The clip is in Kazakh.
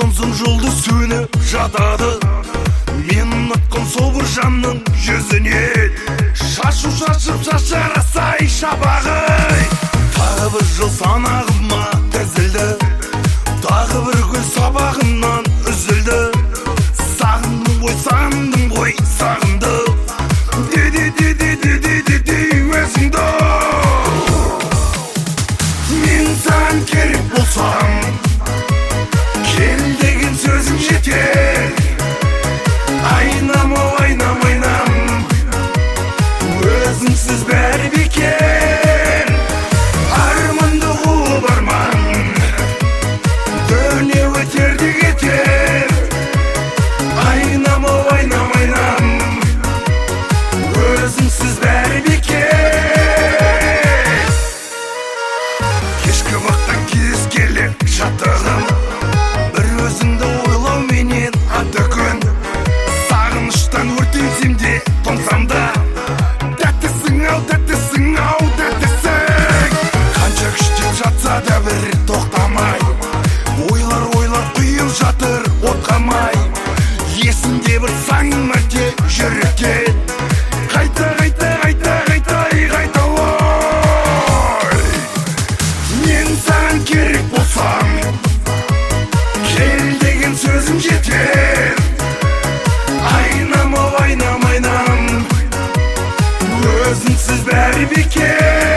ұзын жолды сөніп жатады. Мен ұнатқан сол бір жанның жүзінен шашу шашып шашарасай шапағы. Тағы бір жыл санағыма тізілді, тағы бір гүл сабағымнан үзілді. Сағындым ғой сағындым, өзіңді. Мен саған керек болсам, кел деген сөзің жетер. Айнам, өзіңсіз бәрі бекер. Арманды қуып арман, дүние өтер де кетер. Айнам, өзіңсіз бәрі бекер. Кешкі вақтан кез келер шаттығым, бір өзіңді ойлау менен аты күн. Сағыныштан өртенсем де тоңсам да, тәттісің ау, тәттісің ау, тәттісің. Қанша күштеп жатса да бір тоқтамай, ойлар құйып жатыр отқамай. Есімде бір саңың мәрте жүректен, қайта ой. Мен саған керек болсам, кел деген сөзім жетер. Айнам, өзіңсіз бәрі бекер.